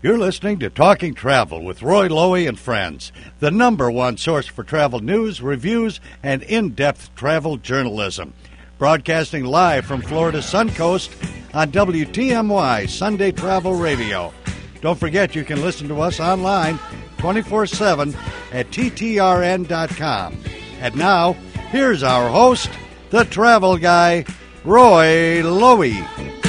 You're listening to Talking Travel with Roy Lowy and Friends, the #1 source for travel news, reviews, and in-depth travel journalism. Broadcasting live from Florida's Suncoast on WTMY Sunday Travel Radio. Don't forget you can listen to us online 24/7 at TTRN.com. And now, here's our host, the travel guy, Roy Lowy.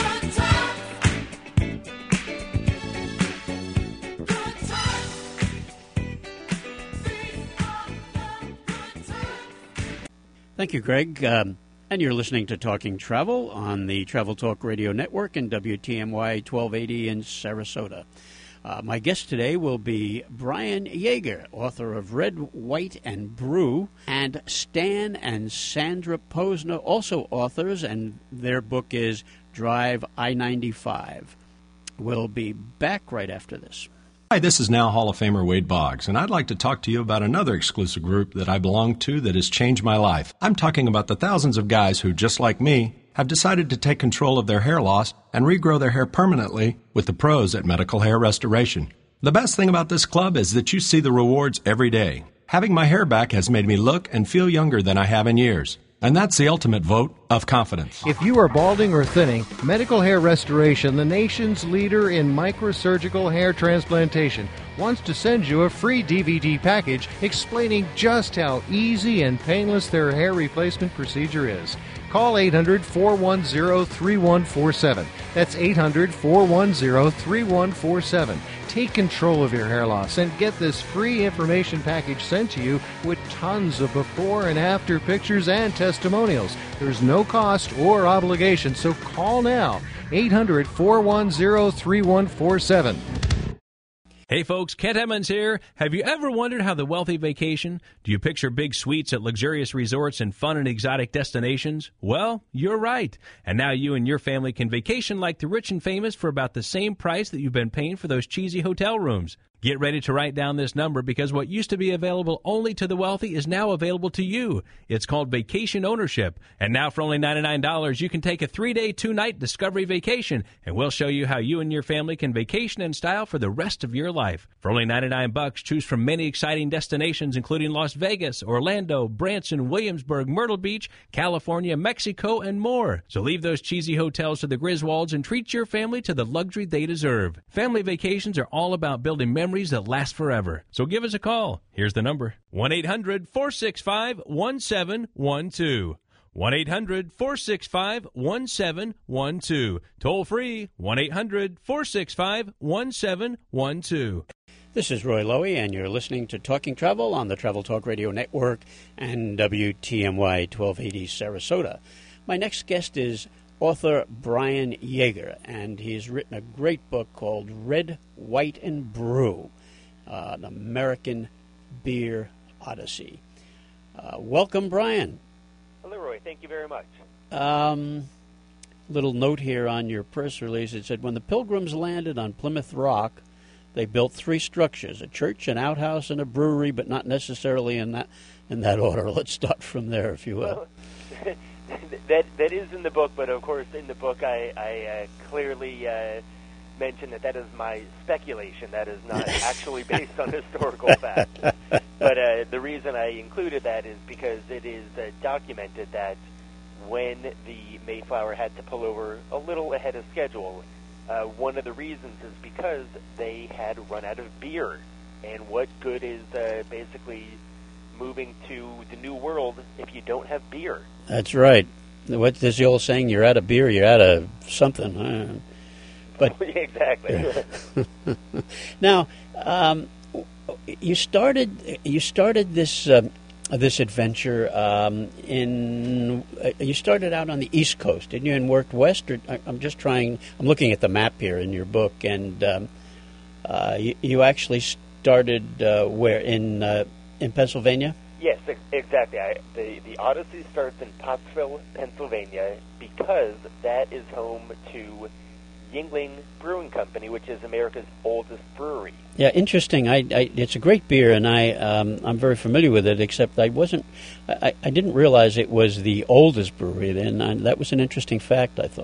Thank you, Greg. And you're listening to Talking Travel on the Travel Talk Radio Network and WTMY 1280 in Sarasota. My guest today will be Brian Yeager, author of Red, White, and Brew, and Stan and Sandra Posner, also authors, and their book is Drive I-95. We'll be back right after this. Hi, this is now Hall of Famer Wade Boggs, and I'd like to talk to you about another exclusive group that I belong to that has changed my life. I'm talking about the thousands of guys who, just like me, have decided to take control of their hair loss and regrow their hair permanently with the pros at Medical Hair Restoration. The best thing about this club is that you see the rewards every day. Having my hair back has made me look and feel younger than I have in years. And that's the ultimate vote of confidence. If you are balding or thinning, Medical Hair Restoration, the nation's leader in microsurgical hair transplantation, wants to send you a free DVD package explaining just how easy and painless their hair replacement procedure is. Call 800-410-3147. That's 800-410-3147. Take control of your hair loss and get this free information package sent to you with tons of before and after pictures and testimonials. There's no cost or obligation, so call now. 800-410-3147. Hey folks, Kent Emmons here. Have you ever wondered how the wealthy vacation? Do you picture big suites at luxurious resorts and fun and exotic destinations? Well, you're right. And now you and your family can vacation like the rich and famous for about the same price that you've been paying for those cheesy hotel rooms. Get ready to write down this number because what used to be available only to the wealthy is now available to you. It's called vacation ownership. And now for only $99, you can take a 3-day, 2-night discovery vacation, and we'll show you how you and your family can vacation in style for the rest of your life. For only $99, choose from many exciting destinations including Las Vegas, Orlando, Branson, Williamsburg, Myrtle Beach, California, Mexico, and more. So leave those cheesy hotels to the Griswolds and treat your family to the luxury they deserve. Family vacations are all about building memories that last forever. So give us a call. Here's the number. 1-800-465-1712. 1-800-465-1712. Toll free, 1-800-465-1712. This is Roy Lowy, and you're listening to Talking Travel on the Travel Talk Radio Network and WTMY 1280 Sarasota. My next guest is author Brian Yeager, and he's written a great book called Red, White, and Brew, an American Beer Odyssey. Welcome, Brian. Hello, Roy. Thank you very much. Little note here on your press release. It said, when the Pilgrims landed on Plymouth Rock, they built 3 structures, a church, an outhouse, and a brewery, but not necessarily in that order. Let's start from there, if you will. Well, that is in the book, but of course in the book I clearly mention that is my speculation. That is not actually based on historical fact. But the reason I included that is because it is documented that when the Mayflower had to pull over a little ahead of schedule, one of the reasons is because they had run out of beer. And what good is basically moving to the New World if you don't have beer? That's right. What is the old saying? You're out of beer, you're out of something. But exactly. Now, you started this this adventure you started out on the East Coast, didn't you, and worked west? Or, I'm looking at the map here in your book, and you actually started where in Pennsylvania? Yes, exactly. The Odyssey starts in Pottsville, Pennsylvania, because that is home to Yuengling Brewing Company, which is America's oldest brewery. Yeah, interesting. It's a great beer, and I'm very familiar with it. Except I didn't realize it was the oldest brewery. Then that was an interesting fact, I thought.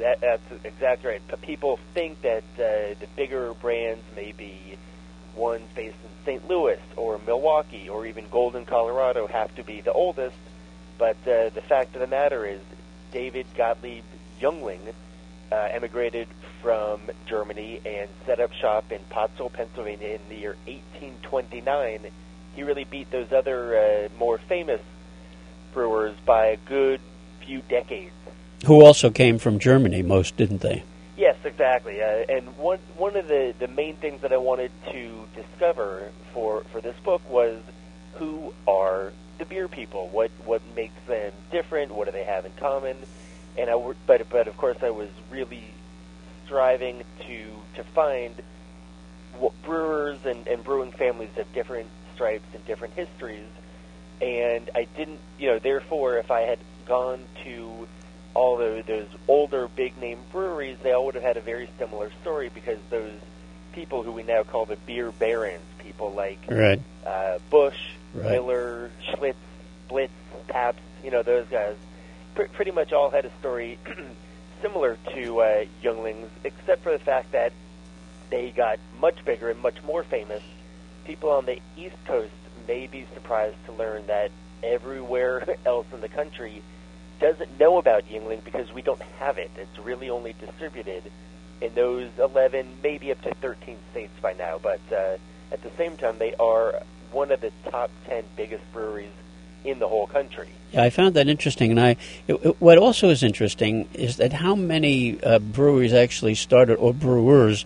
That's exactly right. But people think that the bigger brands may be ones based in St. Louis or Milwaukee or even Golden, Colorado, have to be the oldest. But the fact of the matter is, David Gottlieb Jungling emigrated from Germany and set up shop in Pottsville, Pennsylvania in the year 1829. He really beat those other more famous brewers by a good few decades. Who also came from Germany, most, didn't they? Yes, exactly. And one of the main things that I wanted to discover for this book was who are the beer people? What makes them different? What do they have in common? And but of course I was really striving to find what brewers and brewing families of different stripes and different histories. And I didn't, therefore, if I had gone to all those older big-name breweries, they all would have had a very similar story, because those people who we now call the beer barons, people like Busch, Miller, Schlitz, Blitz, Pabst, those guys, pretty much all had a story similar to Jungling's, except for the fact that they got much bigger and much more famous. People on the East Coast may be surprised to learn that everywhere else in the country doesn't know about Yuengling because we don't have it. It's really only distributed in those 11, maybe up to 13 states by now. But at the same time, they are one of the top 10 biggest breweries in the whole country. Yeah, I found that interesting. And what also is interesting is that how many breweries actually started, or brewers,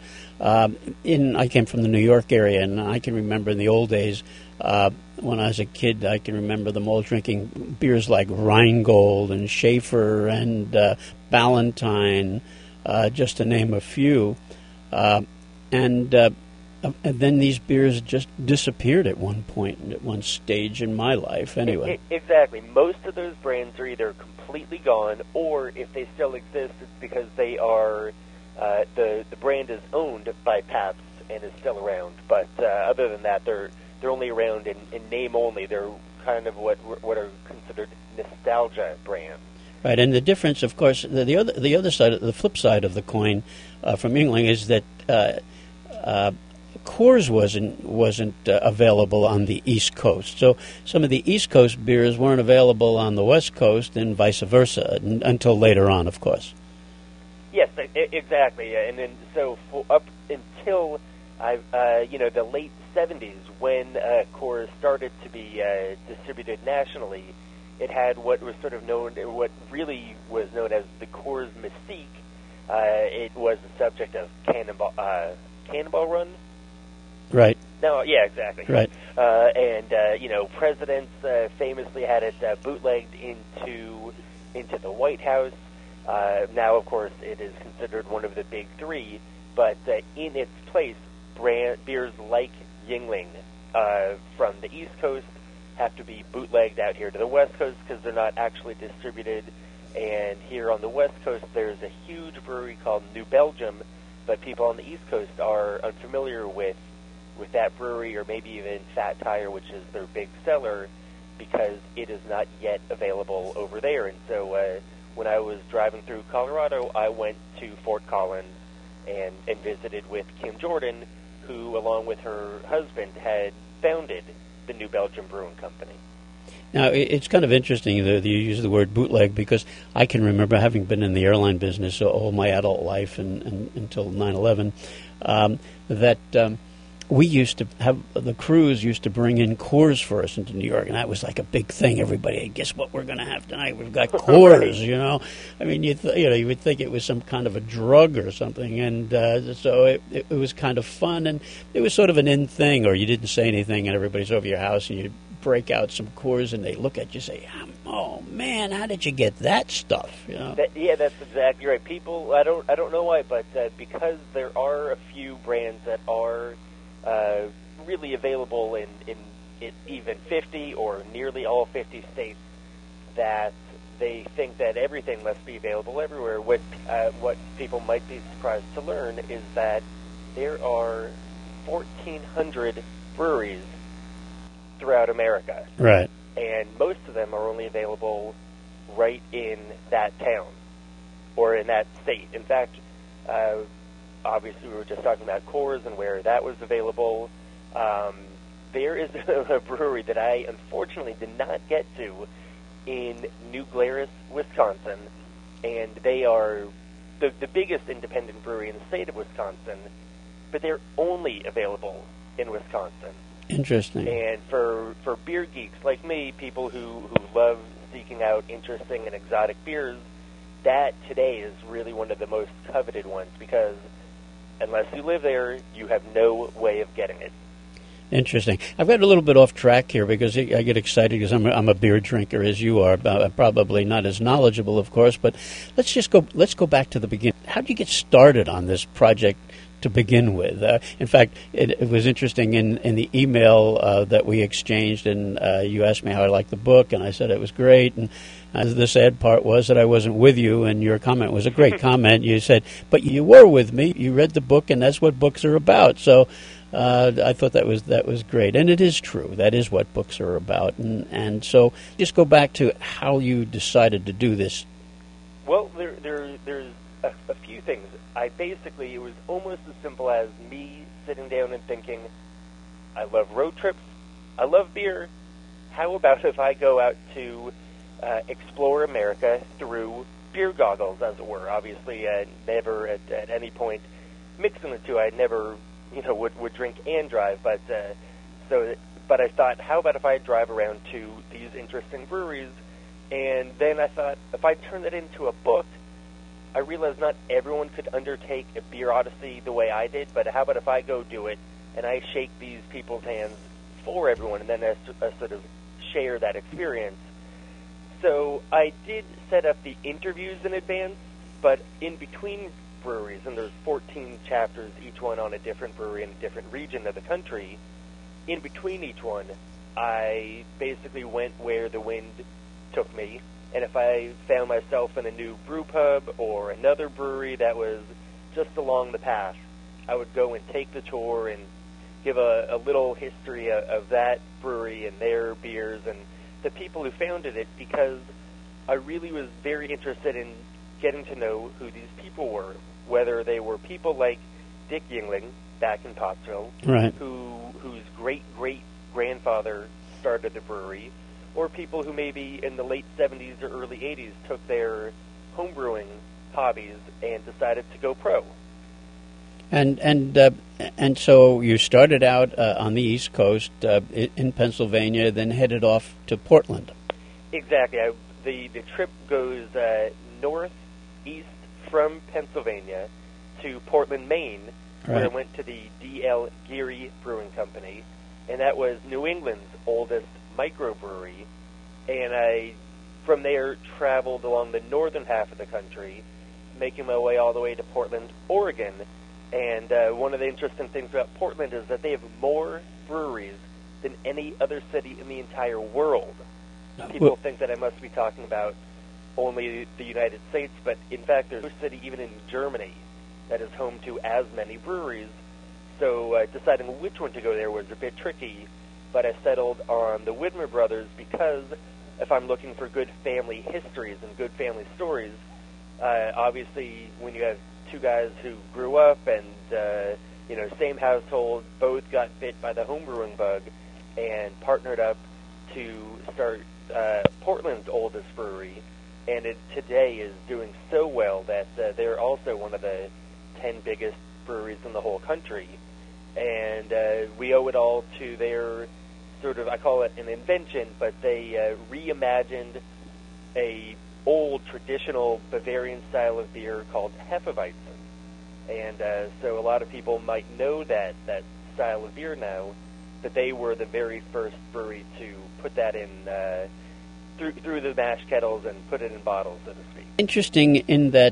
I came from the New York area, and I can remember in the old days, when I was a kid, I can remember them all drinking beers like Rheingold and Schaefer and Ballantine, just to name a few. And then these beers just disappeared at one point, at one stage in my life, anyway. Exactly. Most of those brands are either completely gone, or if they still exist, it's because they are the brand is owned by Pabst and is still around. But other than that, they're only around in name only. They're kind of what are considered nostalgia brands. Right, and the difference, of course, the other side, the flip side of the coin from Yuengling is that Coors wasn't available on the East Coast. So some of the East Coast beers weren't available on the West Coast, and vice versa, until later on, of course. Yes, exactly, and then so up until the late 70s, when Coors started to be distributed nationally, it had what was what really was known as the Coors Mystique. It was the subject of Cannonball Run. Right. No, yeah, exactly. Right. And presidents famously had it bootlegged into the White House. Now, of course, it is considered one of the big three, but in its place, beers like Yuengling from the East Coast have to be bootlegged out here to the West Coast because they're not actually distributed. And here on the West Coast, there's a huge brewery called New Belgium, but people on the East Coast are unfamiliar with that brewery, or maybe even Fat Tire, which is their big seller, because it is not yet available over there. And so when I was driving through Colorado, I went to Fort Collins and visited with Kim Jordan, who, along with her husband, had founded the New Belgium Brewing Company. Now, it's kind of interesting that you use the word bootleg, because I can remember, having been in the airline business all my adult life and until 9/11, that we used to have, the crews used to bring in Coors for us into New York, and that was like a big thing. Everybody, hey, guess what we're going to have tonight? We've got Coors, I mean, you would think it was some kind of a drug or something, and so it was kind of fun, and it was sort of an in thing, or you didn't say anything, and everybody's over your house, and you break out some Coors, and they look at you and say, "Oh man, how did you get that stuff?" That's exactly right. People, I don't know why, but because there are a few brands that are really available in even 50 or nearly all 50 states, that they think that everything must be available everywhere. What people might be surprised to learn is that there are 1,400 breweries throughout America. Right. And most of them are only available right in that town. or in that state. In fact, obviously we were just talking about Coors and where that was available. There is a brewery that I unfortunately did not get to in New Glarus, Wisconsin, and they are the biggest independent brewery in the state of Wisconsin, but they're only available in Wisconsin. Interesting. And for beer geeks like me, people who love seeking out interesting and exotic beers, that today is really one of the most coveted ones, because unless you live there, you have no way of getting it. Interesting. I've got a little bit off track here because I get excited because I'm a beer drinker, as you are. Probably not as knowledgeable, of course, but let's go back to the beginning. How did you get started on this project to begin with? In fact, it was interesting in the email that we exchanged, and you asked me how I liked the book, and I said it was great. And the sad part was that I wasn't with you, and your comment was a great comment. You said, but you were with me. You read the book, and that's what books are about. So I thought that was great, and it is true. That is what books are about. And so just go back to how you decided to do this. Well, there's a few things. It was almost as simple as me sitting down and thinking, I love road trips, I love beer. How about if I go out to explore America through beer goggles, as it were? Obviously, never at any point mixing the two. I never, would drink and drive. But I thought, how about if I drive around to these interesting breweries? And then I thought, if I turn it into a book, I realized not everyone could undertake a beer odyssey the way I did, but how about if I go do it and I shake these people's hands for everyone, and then I sort of share that experience. So I did set up the interviews in advance, but in between breweries, and there's 14 chapters, each one on a different brewery in a different region of the country, in between each one, I basically went where the wind took me. And if I found myself in a new brew pub or another brewery that was just along the path, I would go and take the tour and give a little history of that brewery and their beers and the people who founded it, because I really was very interested in getting to know who these people were, whether they were people like Dick Yingling back in Pottsville, right, whose great-great-grandfather started the brewery, or people who maybe in the late 70s or early 80s took their homebrewing hobbies and decided to go pro. And so you started out on the East Coast in Pennsylvania, then headed off to Portland. Exactly. The trip goes northeast from Pennsylvania to Portland, Maine, where I went to the D.L. Geary Brewing Company, and that was New England's oldest microbrewery, and I, from there, traveled along the northern half of the country, making my way all the way to Portland, Oregon. And one of the interesting things about Portland is that they have more breweries than any other city in the entire world. People think that I must be talking about only the United States, but in fact there's no city even in Germany that is home to as many breweries. So deciding which one to go there was a bit tricky, but I settled on the Widmer Brothers because if I'm looking for good family histories and good family stories, obviously when you have two guys who grew up and, same household, both got bit by the homebrewing bug and partnered up to start Portland's oldest brewery, and it today is doing so well that they're also one of the 10 biggest breweries in the whole country. And we owe it all to their sort of, I call it an invention, but they reimagined a old traditional Bavarian style of beer called Hefeweizen. And so a lot of people might know that style of beer now, but they were the very first brewery to put that in through the mash kettles and put it in bottles, so to speak. Interesting in that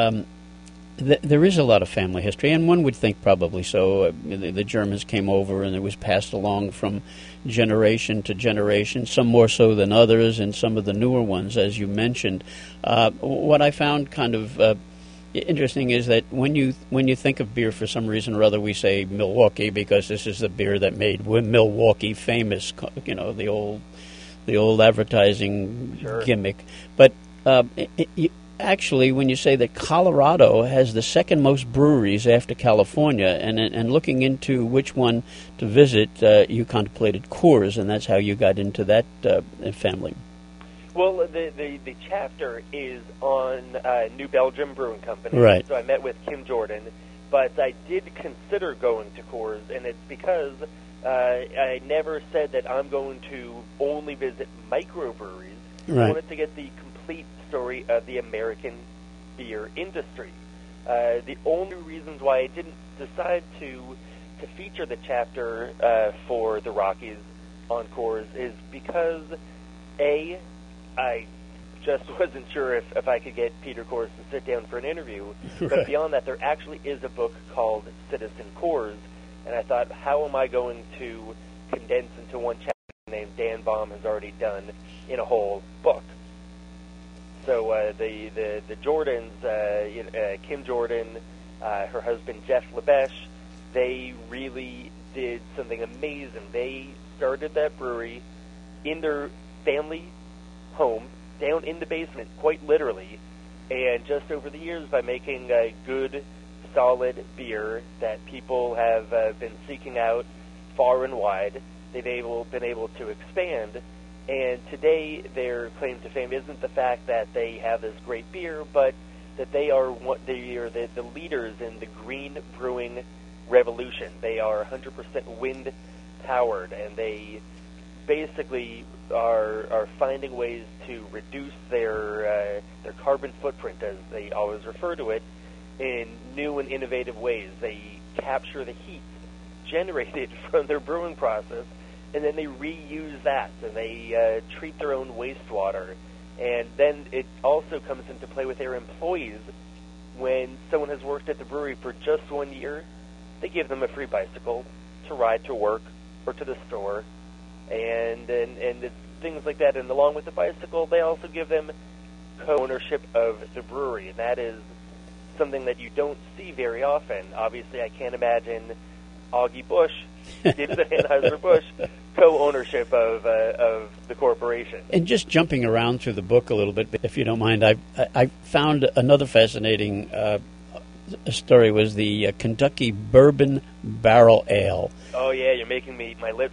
there is a lot of family history, and one would think probably so. The Germans came over, and it was passed along from generation to generation, some more so than others, and some of the newer ones, as you mentioned. What I found kind of interesting is that when you think of beer, for some reason or other, we say Milwaukee because this is the beer that made Milwaukee famous. The old advertising gimmick. But actually, when you say that Colorado has the second most breweries after California, and looking into which one to visit, you contemplated Coors, and that's how you got into that family. Well, the chapter is on New Belgium Brewing Company. Right. So I met with Kim Jordan, but I did consider going to Coors, and it's because I never said that I'm going to only visit microbreweries. Right. I wanted to get the complete story of the American beer industry. The only reasons why I didn't decide to feature the chapter for the Rockies on Coors is because, A, I just wasn't sure if I could get Peter Coors to sit down for an interview. Right. But beyond that, there actually is a book called Citizen Coors, and I thought, how am I going to condense into one chapter named Dan Baum has already done in a whole book? So the Jordans, Kim Jordan, her husband Jeff LeBeche, they really did something amazing. They started that brewery in their family home, down in the basement, quite literally, and just over the years, by making a good, solid beer that people have been seeking out far and wide, they've been able to expand. And today, their claim to fame isn't the fact that they have this great beer, but that they are the leaders in the green brewing revolution. They are 100% wind powered, and they basically are finding ways to reduce their carbon footprint, as they always refer to it, in new and innovative ways. They capture the heat generated from their brewing process, and then they reuse that, and they treat their own wastewater. And then it also comes into play with their employees. When someone has worked at the brewery for just 1 year, they give them a free bicycle to ride to work or to the store, and it's things like that. And along with the bicycle, they also give them co-ownership of the brewery, and that is something that you don't see very often. Obviously, I can't imagine Augie Busch gives Anheuser-Busch co-ownership of the corporation. And just jumping around through the book a little bit, if you don't mind, I found another fascinating story was the Kentucky Bourbon Barrel Ale. Oh yeah, you're making my lips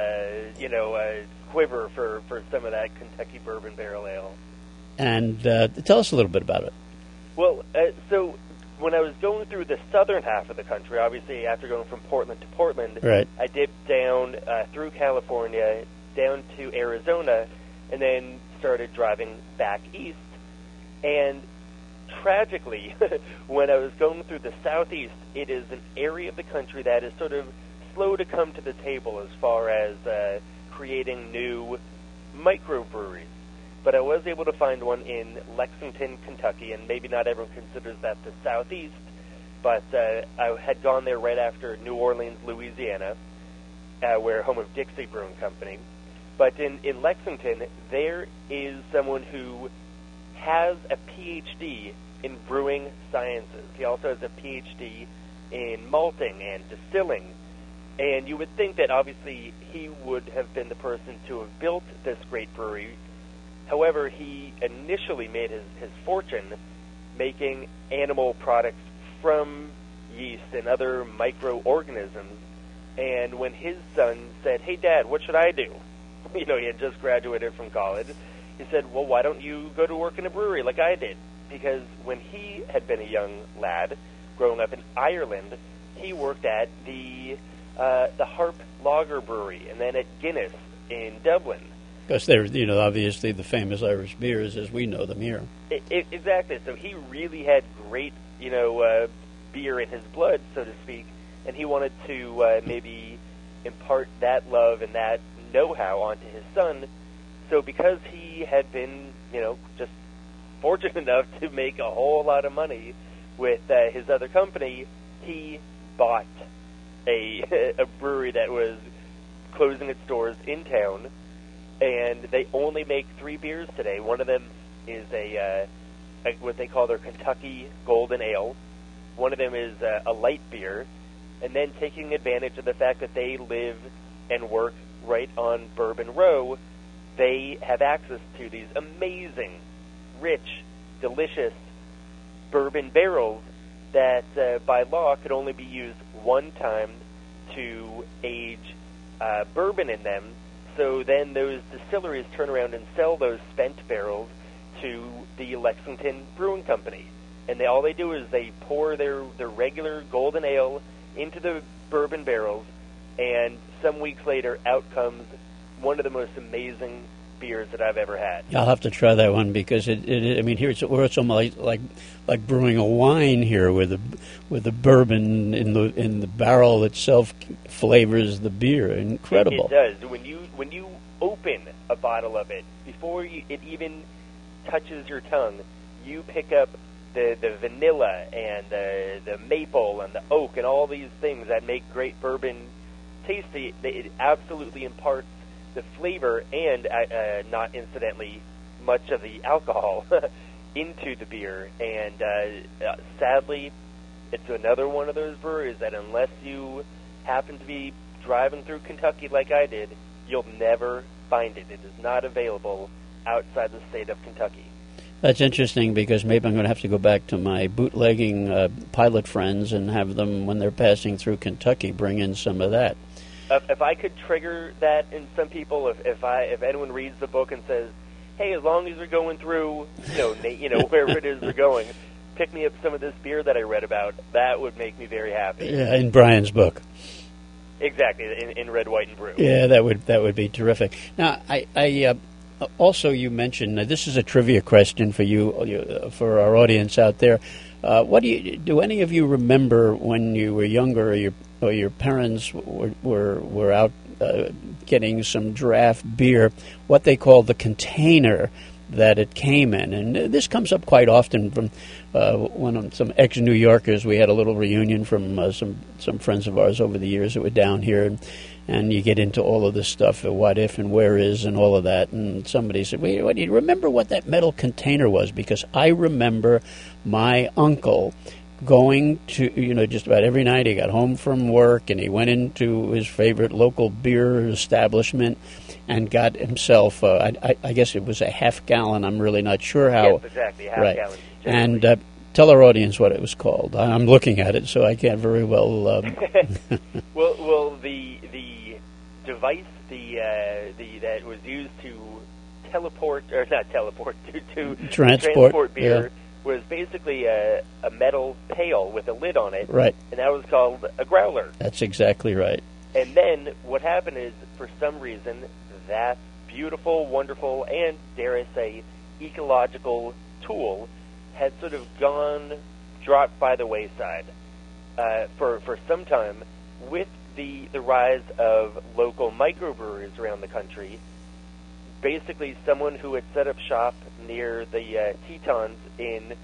quiver for some of that Kentucky Bourbon Barrel Ale. And tell us a little bit about it. Well, so when I was going through the southern half of the country, obviously after going from Portland to Portland, right, I dipped down through California, down to Arizona, and then started driving back east. And tragically, when I was going through the southeast, it is an area of the country that is sort of slow to come to the table as far as creating new microbreweries. But I was able to find one in Lexington, Kentucky, and maybe not everyone considers that the southeast, but I had gone there right after New Orleans, Louisiana, where home of Dixie Brewing Company. But in Lexington, there is someone who has a PhD in brewing sciences. He also has a PhD in malting and distilling. And you would think that obviously he would have been the person to have built this great brewery. However, he initially made his fortune making animal products from yeast and other microorganisms. And when his son said, "Hey, Dad, what should I do?" He had just graduated from college. He said, "Well, why don't you go to work in a brewery like I did?" Because when he had been a young lad, growing up in Ireland, he worked at the Harp Lager Brewery and then at Guinness in Dublin. Because they're, obviously the famous Irish beers as we know them here. Exactly. So he really had great, beer in his blood, so to speak, and he wanted to maybe impart that love and that know-how onto his son. So because he had been, just fortunate enough to make a whole lot of money with his other company, he bought a brewery that was closing its doors in town. And they only make 3 beers today. One of them is a what they call their Kentucky Golden Ale. One of them is a light beer. And then taking advantage of the fact that they live and work right on Bourbon Row, they have access to these amazing, rich delicious bourbon barrels that by law could only be used one time to age bourbon in them. So then those distilleries turn around and sell those spent barrels to the Lexington Brewing Company. And all they do is they pour their regular golden ale into the bourbon barrels, and some weeks later, out comes one of the most amazing beers that I've ever had. I'll have to try that one because I mean, here it's almost like brewing a wine here, with the bourbon in the barrel itself flavors the beer. Incredible. It does. When you open a bottle of it, before it even touches your tongue, you pick up the vanilla and the maple and the oak and all these things that make great bourbon tasty. It absolutely imparts the flavor and, not incidentally, much of the alcohol into the beer. And sadly, it's another one of those breweries that unless you happen to be driving through Kentucky like I did, you'll never find it. It is not available outside the state of Kentucky. That's interesting because maybe I'm going to have to go back to my bootlegging pilot friends and have them, when they're passing through Kentucky, bring in some of that. If I could trigger that in some people, if anyone reads the book and says, "Hey, as long as you're going through, wherever it is they're going, pick me up some of this beer that I read about," that would make me very happy. Yeah, in Brian's book. Exactly, in Red, White, and Brew. Yeah, that would be terrific. Now, I also, you mentioned, this is a trivia question for you, for our audience out there. What do any of you remember when you were younger, or your parents were out getting some draft beer, what they call the container that it came in? And this comes up quite often from some ex-New Yorkers. We had a little reunion from some friends of ours over the years that were down here, and you get into all of this stuff, what if and where is and all of that. And somebody said, "Wait, do you remember what that metal container was?" Because I remember my uncle going to, just about every night he got home from work and he went into his favorite local beer establishment and got himself, I guess it was a half gallon. I'm really not sure how. Yes, exactly, half gallon. Generally. And tell our audience what it was called. I'm looking at it, so I can't very well. Well, the device that was used to transport beer was basically a metal pail with a lid on it, right? And that was called a growler. That's exactly right. And then what happened is, for some reason, that beautiful, wonderful, and dare I say, ecological tool had sort of dropped by the wayside for some time. With the rise of local microbreweries around the country, basically someone who had set up shop near the Tetons in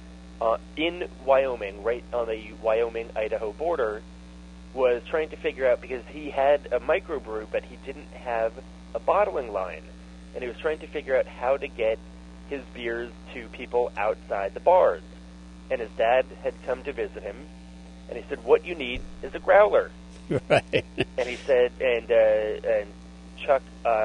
Wyoming, right on the Wyoming-Idaho border, was trying to figure out, because he had a microbrew, but he didn't have a bottling line, and he was trying to figure out how to get his beers to people outside the bars. And his dad had come to visit him, and he said, "What you need is a growler." Right. And he said, and Chuck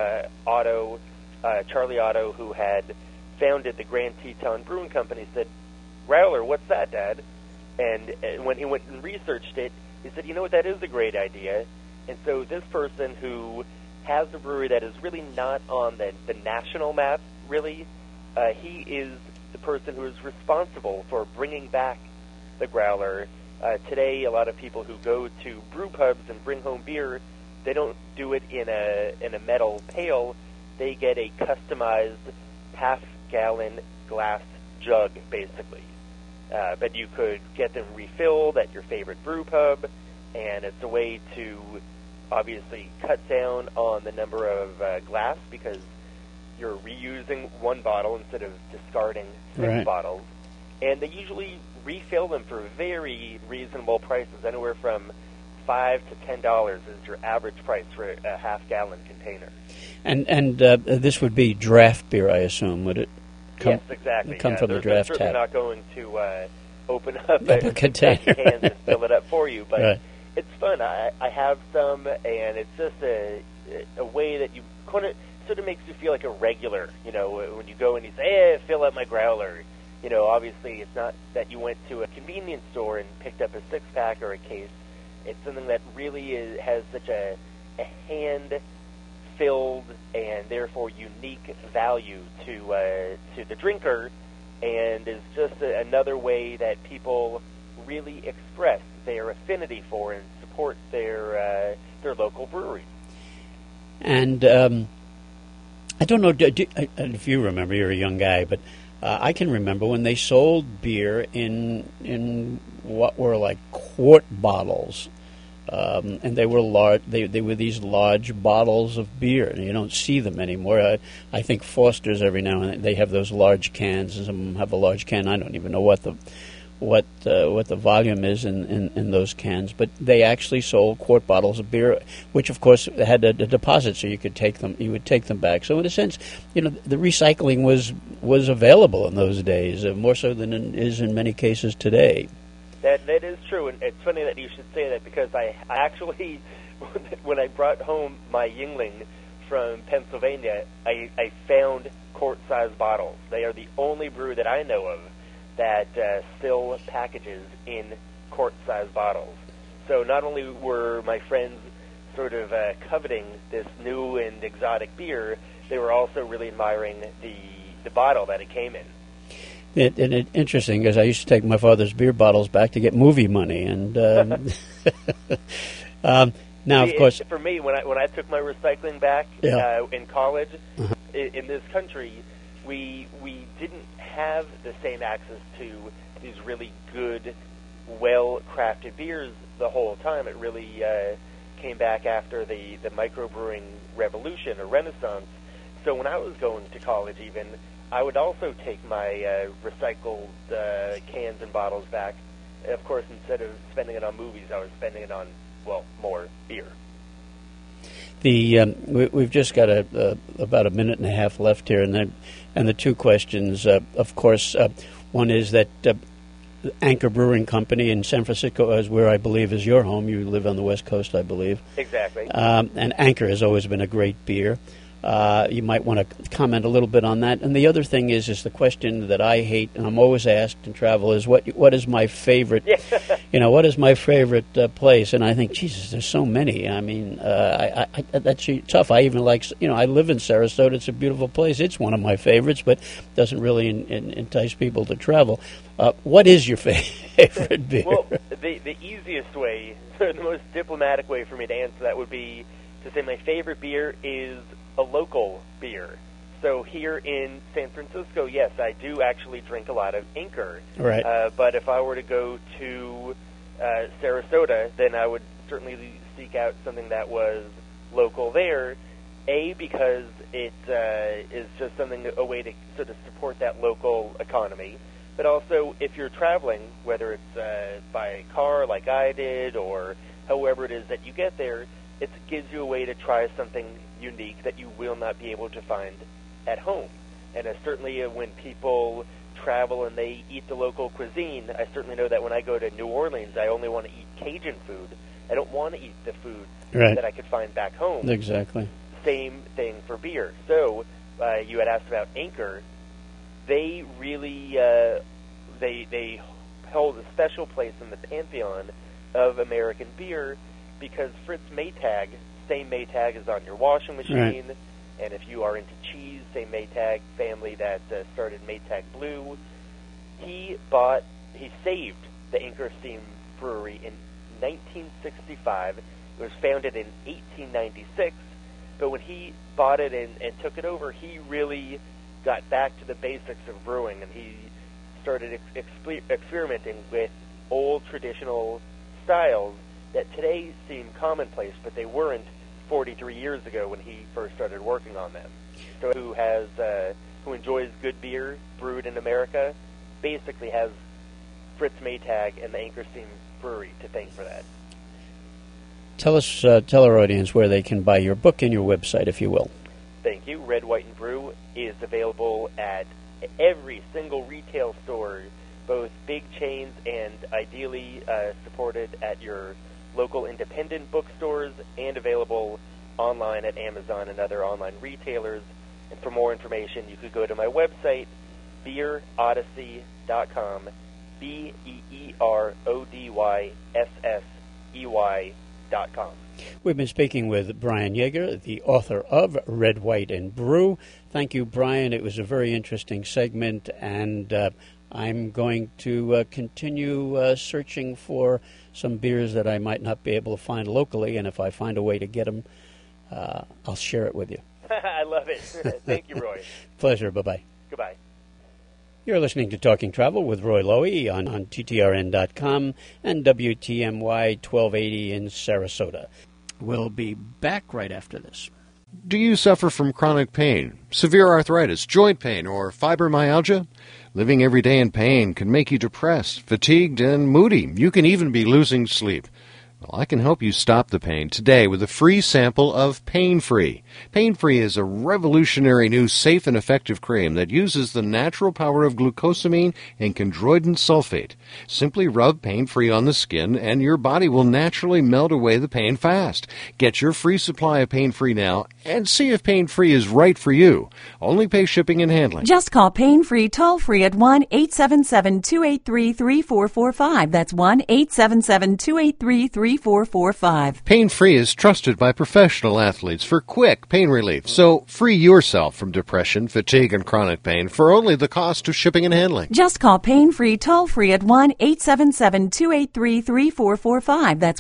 Otto, Charlie Otto, who had founded the Grand Teton Brewing Company, said, "Growler, what's that, Dad?" And when he went and researched it, he said, "You know what, that is a great idea." And so this person who has a brewery that is really not on the national map, really, he is the person who is responsible for bringing back the growler. Today, a lot of people who go to brew pubs and bring home beer, they don't do it in a metal pail. They get a customized half-gallon glass jug, basically. But you could get them refilled at your favorite brew pub, and it's a way to obviously cut down on the number of glass, because you're reusing one bottle instead of discarding six bottles. And they usually refill them for very reasonable prices, anywhere from $5 to $10 is your average price for a half-gallon container. And this would be draft beer, I assume, would it? Yes, exactly. Come from the draft tap. They're not going to open up a container cans and fill it up for you, but right. It's fun. I have some, and it's just a way that you kind of sort of makes you feel like a regular. When you go and you say, "Hey, fill up my growler," Obviously it's not that you went to a convenience store and picked up a six-pack or a case. It's something that really has such a hand-filled and therefore unique value to the drinker, and is just another way that people really express their affinity for and support their local breweries. And I don't know if you remember. You're a young guy, but I can remember when they sold beer in what were like quart bottles, and they were large. They were these large bottles of beer, and you don't see them anymore. I think Foster's every now and then they have those large cans, and some of them have a large can. I don't even know what the volume is in those cans, but they actually sold quart bottles of beer, which of course had a deposit, so you would take them back. So in a sense, the recycling was available in those days, more so than it is in many cases today. That is true, and it's funny that you should say that, because I actually, when I brought home my Yuengling from Pennsylvania, I found quart-sized bottles. They are the only brew that I know of that still packages in quart-sized bottles. So not only were my friends sort of coveting this new and exotic beer, they were also really admiring the bottle that it came in. It's interesting, because I used to take my father's beer bottles back to get movie money, and now, of course, for me, when I took my recycling back in college, in this country, we didn't have the same access to these really good, well-crafted beers the whole time. It really came back after the microbrewing revolution or renaissance. So when I was going to college, even, I would also take my recycled cans and bottles back. Of course, instead of spending it on movies, I was spending it on, more beer. We've just got about a minute and a half left here, and the two questions, of course, one is that Anchor Brewing Company in San Francisco is where I believe is your home. You live on the West Coast, I believe. Exactly. And Anchor has always been a great beer. You might want to comment a little bit on that. And the other thing is the question that I hate, and I'm always asked in travel, is what is my favorite? What is my favorite place? And I think, Jesus, there's so many. I mean, that's tough. I even like, I live in Sarasota. It's a beautiful place. It's one of my favorites, but doesn't really entice people to travel. What is your favorite beer? Well, the easiest way, the most diplomatic way for me to answer that would be to say my favorite beer is a local beer. So here in San Francisco, yes, I do actually drink a lot of Anchor. Right. But if I were to go to Sarasota, then I would certainly seek out something that was local there. Because it is just a way to sort of support that local economy. But also, if you're traveling, whether it's by car like I did, or however it is that you get there, it gives you a way to try something unique that you will not be able to find at home. And certainly when people travel and they eat the local cuisine, I certainly know that when I go to New Orleans, I only want to eat Cajun food. I don't want to eat the food that I could find back home. Exactly. Same thing for beer. So you had asked about Anchor. They really they hold a special place in the pantheon of American beer, because Fritz Maytag, same Maytag is on your washing machine, right. And if you are into cheese, same Maytag family that started Maytag Blue, he saved the Anchor Steam Brewery in 1965. It was founded in 1896, but when he bought it and took it over, he really got back to the basics of brewing, and he started experimenting with old traditional styles that today seem commonplace, but they weren't 43 years ago when he first started working on them. So who enjoys good beer brewed in America basically has Fritz Maytag and the Anchor Steam Brewery to thank for that. Tell our audience where they can buy your book and your website, if you will. Thank you. Red, White, and Brew is available at every single retail store, both big chains and ideally supported at your local independent bookstores, and available online at Amazon and other online retailers. And for more information, you could go to my website, beerodyssey.com, BEERODYSSEY.com. We've been speaking with Brian Yeager, the author of Red, White, and Brew. Thank you, Brian. It was a very interesting segment, and I'm going to continue searching for some beers that I might not be able to find locally, and if I find a way to get them, I'll share it with you. I love it. Thank you, Roy. Pleasure. Bye-bye. Goodbye. You're listening to Talking Travel with Roy Lowy on TTRN.com and WTMY 1280 in Sarasota. We'll be back right after this. Do you suffer from chronic pain, severe arthritis, joint pain, or fibromyalgia? Living every day in pain can make you depressed, fatigued, and moody. You can even be losing sleep. Well, I can help you stop the pain today with a free sample of Pain Free. Pain Free is a revolutionary new safe and effective cream that uses the natural power of glucosamine and chondroitin sulfate. Simply rub Pain Free on the skin and your body will naturally melt away the pain fast. Get your free supply of Pain Free now and see if Pain Free is right for you. Only pay shipping and handling. Just call Pain Free toll free at 1-877-283-3445. That's 1-877-283-3445. Pain Free is trusted by professional athletes for quick pain relief. So free yourself from depression, fatigue, and chronic pain for only the cost of shipping and handling. Just call Pain Free toll free at 1-877-283-3445. That's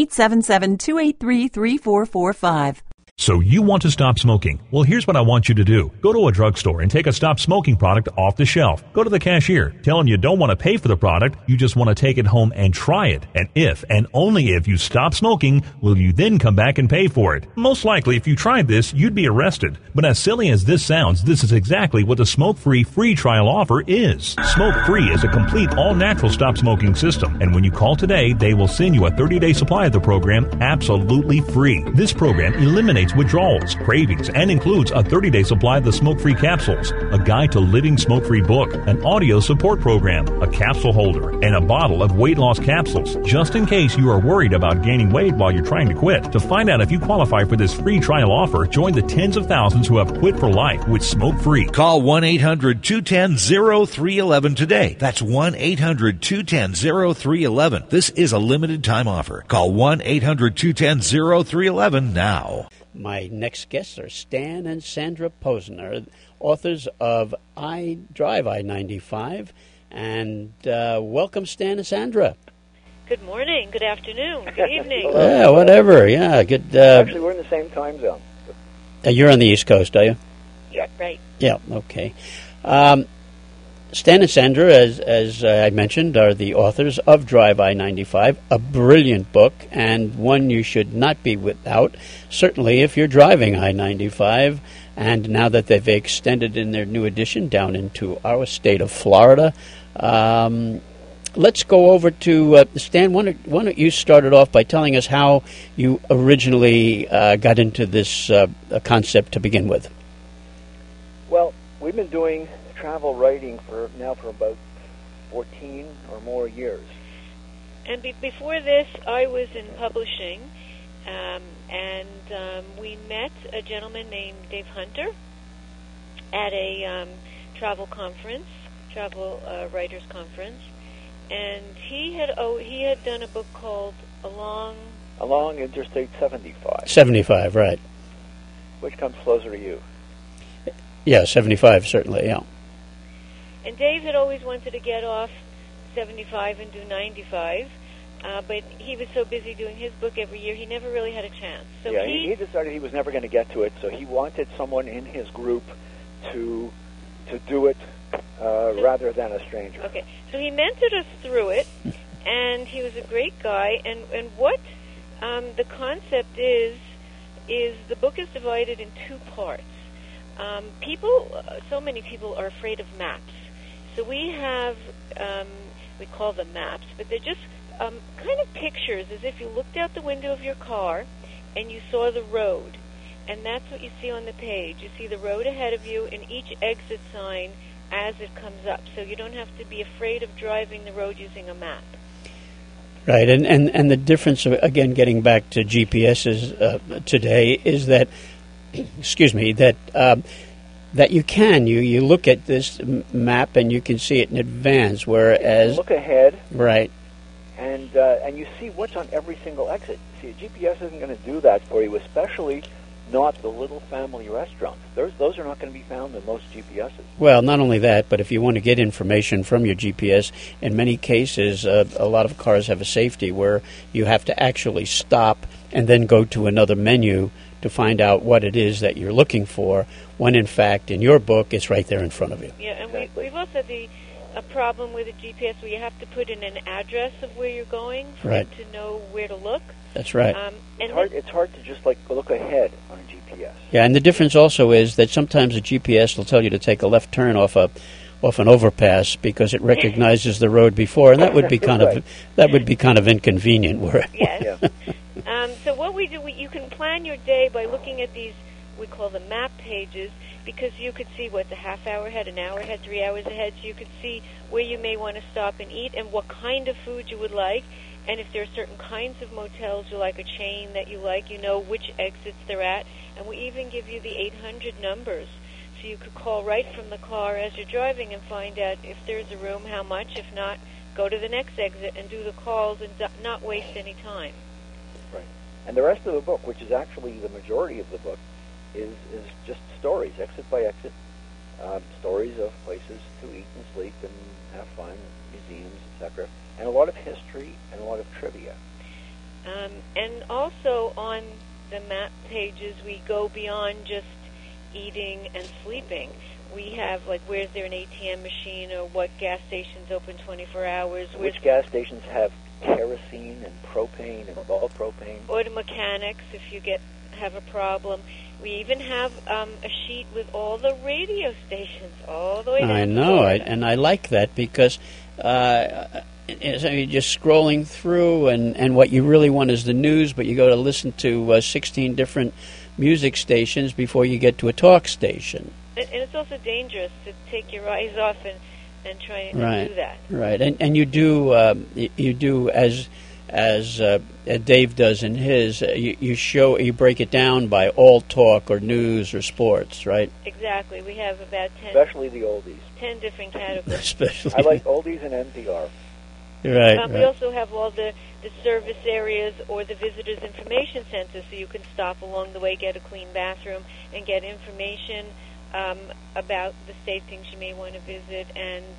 1-877-283-3445. So you want to stop smoking? Well, here's what I want you to do. Go to a drugstore and take a stop smoking product off the shelf. Go to the cashier. Tell them you don't want to pay for the product. You just want to take it home and try it. And if, and only if, you stop smoking, will you then come back and pay for it. Most likely, if you tried this, you'd be arrested. But as silly as this sounds, this is exactly what the Smoke-Free free trial offer is. Smoke-Free is a complete all-natural stop smoking system. And when you call today, they will send you a 30-day supply of the program absolutely free. This program eliminates withdrawals, cravings, and includes a 30-day supply of the smoke-free capsules, a guide to living smoke-free book, an audio support program, a capsule holder, and a bottle of weight loss capsules, just in case you are worried about gaining weight while you're trying to quit. To find out if you qualify for this free trial offer, join the tens of thousands who have quit for life with smoke-free. Call 1-800-210-0311 today. That's 1-800-210-0311. This is a limited time offer. Call 1-800-210-0311 now. My next guests are Stan and Sandra Posner, authors of I Drive I-95. And welcome, Stan and Sandra. Good morning, good afternoon, good evening. Yeah, whatever. Yeah, good. Actually, we're in the same time zone. You're on the East Coast, are you? Yeah, right. Yeah, okay. Stan and Sandra, as I mentioned, are the authors of Drive I-95, a brilliant book and one you should not be without, certainly if you're driving I-95. And now that they've extended in their new edition down into our state of Florida, let's go over to Stan. Why don't you start it off by telling us how you originally got into this concept to begin with? Well, we've been doing travel writing for about 14 or more years. And before this, I was in publishing, and we met a gentleman named Dave Hunter at a travel writers conference, and he had done a book called Along Interstate 75. 75, right. Which comes closer to you? Yeah, 75, certainly, yeah. And Dave had always wanted to get off 75 and do 95, but he was so busy doing his book every year, he never really had a chance. So yeah, he decided he was never going to get to it, so he wanted someone in his group to do it rather than a stranger. Okay, so he mentored us through it, and he was a great guy. And what the concept is the book is divided in two parts. So many people are afraid of maps. So we have, we call them maps, but they're just kind of pictures, as if you looked out the window of your car and you saw the road. And that's what you see on the page. You see the road ahead of you and each exit sign as it comes up. So you don't have to be afraid of driving the road using a map. Right, and the difference, again, getting back to GPSs today, is that, excuse me, that That you can. You look at this map and you can see it in advance, whereas... Look ahead. Right. And you see what's on every single exit. See, a GPS isn't going to do that for you, especially not the little family restaurants. Those are not going to be found in most GPSs. Well, not only that, but if you want to get information from your GPS, in many cases, a lot of cars have a safety where you have to actually stop and then go to another menu to find out what it is that you're looking for, when in fact, in your book, it's right there in front of you. Yeah, and we've also had a problem with a GPS where you have to put in an address of where you're going for Right. it to know where to look. That's right. It's hard to just look ahead on a GPS. Yeah, and the difference also is that sometimes a GPS will tell you to take a left turn off an overpass because it recognizes the road before, and that would be kind Right. of that would be kind of inconvenient. Yes. So what we do, you can plan your day by looking at these, we call them map pages, because you could see what's a half hour ahead, an hour ahead, 3 hours ahead, so you could see where you may want to stop and eat and what kind of food you would like. And if there are certain kinds of motels you like, a chain that you like, you know which exits they're at. And we even give you the 800 numbers. So you could call right from the car as you're driving and find out if there's a room, how much. If not, go to the next exit and do the calls and not waste any time. Right. And the rest of the book, which is actually the majority of the book, is just stories, exit by exit, stories of places to eat and sleep and have fun, museums, etc., and a lot of history and a lot of trivia. And also on the map pages, we go beyond just eating and sleeping. We have, like, where's there an ATM machine, or what gas stations open 24 hours. Which gas stations have kerosene and propane and bulk propane. Auto mechanics, if you have a problem. We even have a sheet with all the radio stations all the way down. I know, and I like that because you're just scrolling through, and what you really want is the news, but you go to listen to 16 different music stations before you get to a talk station. And it's also dangerous to take your eyes off and try and do that. Right, and you do as Dave does in his. You break it down by all talk or news or sports, right? Exactly. We have about 10, especially the oldies. 10 different categories. Especially, I like oldies and NPR. Right. We also have all the service areas or the visitors information centers, so you can stop along the way, get a clean bathroom, and get information about the state things you may want to visit,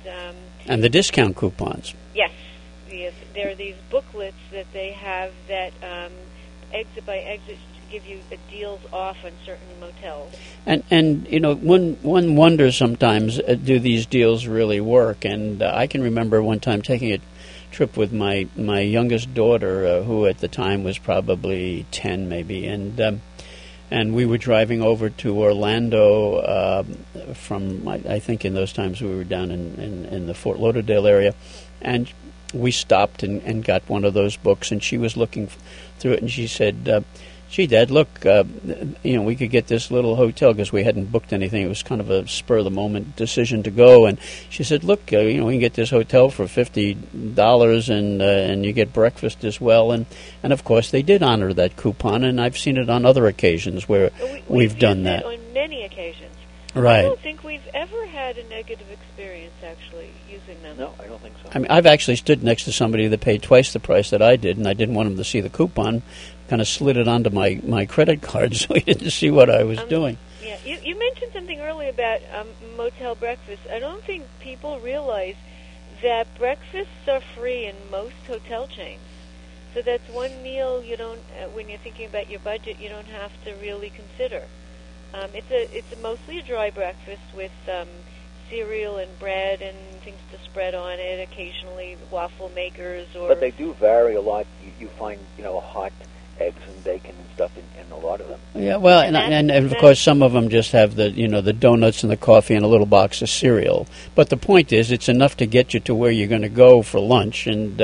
and the discount coupons. Yes, there are these booklets that they have that exit by exit give you deals off on certain motels. And you know, one wonders sometimes, do these deals really work? And I can remember one time taking a trip with my youngest daughter, who at the time was probably 10 maybe, and we were driving over to Orlando from, I think in those times we were down in the Fort Lauderdale area, and we stopped and got one of those books, and she was looking through it, and she said, gee, Dad, look, we could get this little hotel, because we hadn't booked anything. It was kind of a spur-of-the-moment decision to go. And she said, look, we can get this hotel for $50, and you get breakfast as well. And of course, they did honor that coupon, and I've seen it on other occasions where we've done that. On many occasions. Right. I don't think we've ever had a negative experience, actually, using them. No, I don't think so. I mean, I've actually stood next to somebody that paid twice the price that I did, and I didn't want him to see the coupon. Kind of slid it onto my credit card so he didn't see what I was doing. Yeah, you mentioned something earlier about motel breakfast. I don't think people realize that breakfasts are free in most hotel chains. So that's one meal you don't, when you're thinking about your budget, you don't have to really consider. It's mostly a dry breakfast with cereal and bread and things to spread on it. Occasionally waffle makers, but they do vary a lot. You find hot eggs and bacon and stuff in a lot of them. Yeah, well, and of course some of them just have the the donuts and the coffee and a little box of cereal. But the point is, it's enough to get you to where you're going to go for lunch, and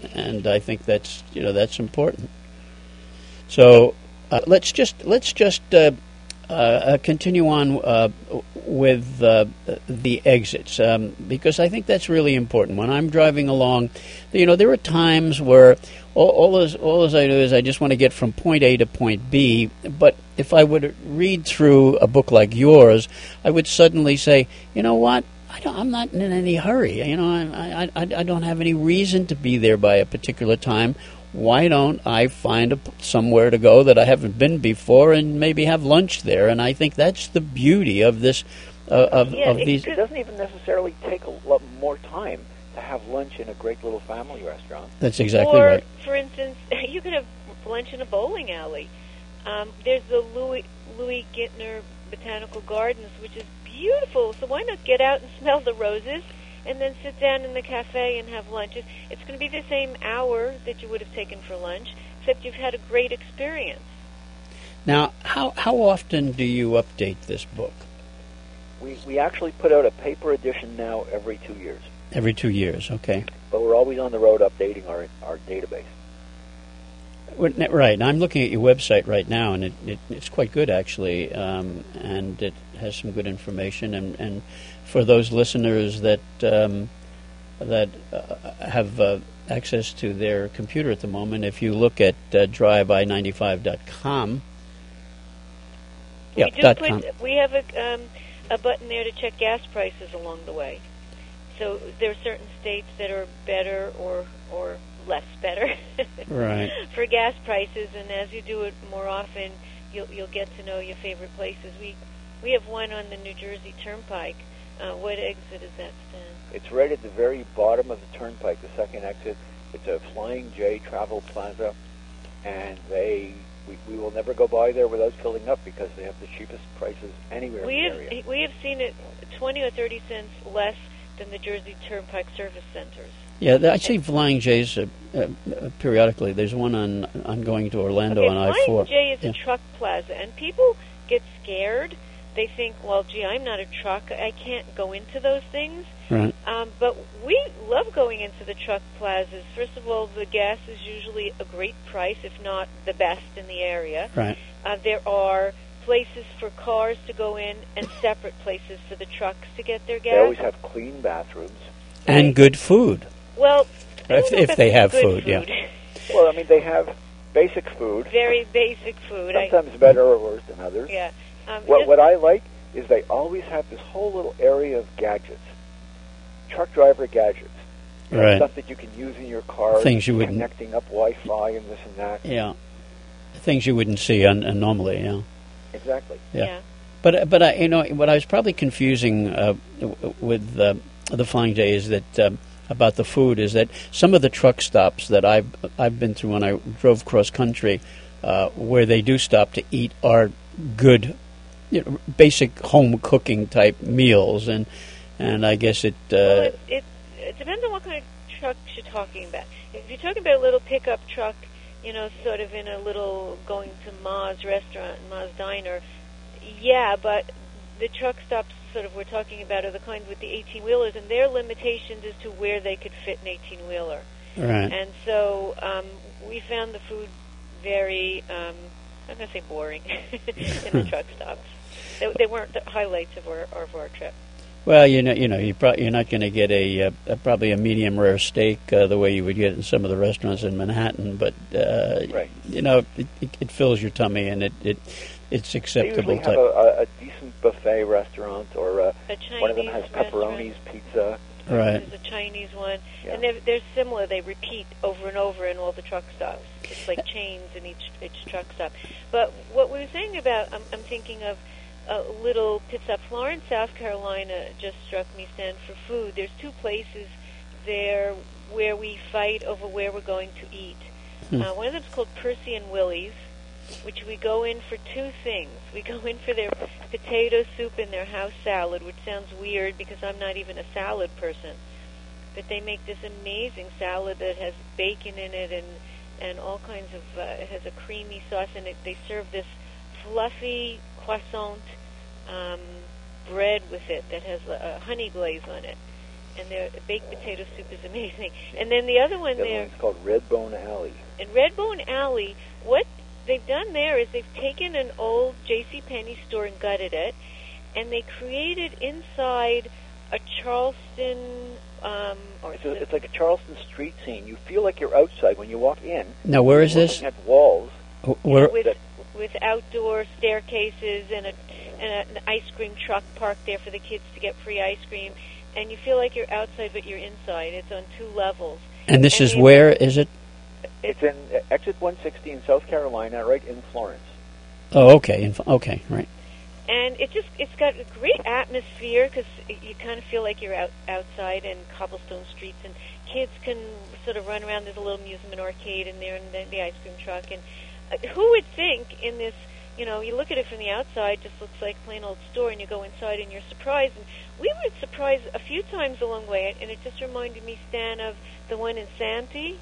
I think that's that's important. So let's just continue on with the exits, because I think that's really important. When I'm driving along, there are times where all I do is I just want to get from point A to point B, but if I would read through a book like yours, I would suddenly say, you know what? I'm not in any hurry. I don't have any reason to be there by a particular time. Why don't I find somewhere to go that I haven't been before and maybe have lunch there? And I think that's the beauty of this. Of these. It doesn't even necessarily take a lot more time to have lunch in a great little family restaurant. That's exactly right. For instance, you could have lunch in a bowling alley. There's the Louis Gittner Botanical Gardens, which is beautiful. So why not get out and smell the roses, and then sit down in the cafe and have lunch? It's going to be the same hour that you would have taken for lunch, except you've had a great experience. Now, how often do you update this book? We actually put out a paper edition now every 2 years. Every 2 years, okay. But we're always on the road updating our database. Right. I'm looking at your website right now, and it's quite good, actually, and it has some good information. And for those listeners that have access to their computer at the moment, if you look at drivei95.com, we have a button there to check gas prices along the way. So there are certain states that are better or less better right. for gas prices, and as you do it more often, you'll get to know your favorite places. We have one on the New Jersey Turnpike. What exit is that stand? It's right at the very bottom of the Turnpike, the second exit. It's a Flying J Travel Plaza, and we will never go by there without filling up because they have the cheapest prices anywhere in the area. We have seen it 20 or 30 cents less than the Jersey Turnpike service centers. Yeah, I see Flying J's periodically. There's one on going to Orlando on I-4. Flying J is a truck plaza, and people get scared. They think, well, gee, I'm not a truck. I can't go into those things. Right. But we love going into the truck plazas. First of all, the gas is usually a great price, if not the best in the area. Right. There are places for cars to go in and separate places for the trucks to get their gas. They always have clean bathrooms. And good food. Well, if they have food, yeah. Well, I mean, they have basic food. Very basic food. Sometimes better or worse than others. Yeah. What I like is they always have this whole little area of gadgets, truck driver gadgets. Right. Stuff that you can use in your car. Things you wouldn't. Connecting up Wi-Fi and this and that. Yeah. Things you wouldn't see normally, yeah. Exactly. Yeah. But what I was probably confusing with the Flying J is that about the food is that some of the truck stops that I've been through when I drove cross country, where they do stop to eat, are good, basic home cooking type meals, and I guess it depends on what kind of trucks you're talking about. If you're talking about a little pickup truck, sort of in a little going to Ma's restaurant, Ma's Diner, yeah, but the truck stops sort of we're talking about are the kind with the 18-wheelers, and their limitations as to where they could fit an 18-wheeler. Right. And so we found the food very, I'm going to say boring, in the truck stops. They weren't the highlights of our trip. Well, you're not going to get probably a medium rare steak the way you would get in some of the restaurants in Manhattan, but right. It fills your tummy, and it's acceptable. They usually have a decent buffet restaurant, or one of them has pepperonis pizza. Right. There's a Chinese one, yeah. And they're similar. They repeat over and over in all the truck stops. It's like chains in each truck stop. But what we were saying about, I'm thinking of little pit stop. Florence, South Carolina just struck me stand for food. There's two places there where we fight over where we're going to eat. One of them's called Percy and Willie's, which we go in for two things. We go in for their potato soup and their house salad, which sounds weird because I'm not even a salad person. But they make this amazing salad that has bacon in it and all kinds of, it has a creamy sauce in it. They serve this fluffy croissant bread with it that has a honey glaze on it. And their baked potato soup is amazing. And then the other one there... It's called Redbone Alley. In Redbone Alley, what they've done there is they've taken an old JCPenney store and gutted it, and they created inside a Charleston. It's like a Charleston street scene. You feel like you're outside when you walk in. Now, where is this? At walls. With outdoor staircases and an ice cream truck parked there for the kids to get free ice cream, and you feel like you're outside, but you're inside. It's on 2 levels. And this is where is it? It's in exit 160 in South Carolina, right in Florence. Oh, okay. Okay, right. And it's got a great atmosphere because you kind of feel like you're outside in cobblestone streets, and kids can sort of run around. There's a little amusement arcade in there, and the ice cream truck. And who would think in this, you look at it from the outside, just looks like a plain old store, and you go inside and you're surprised. And we were surprised a few times along the way, and it just reminded me, Stan, of the one in Santee.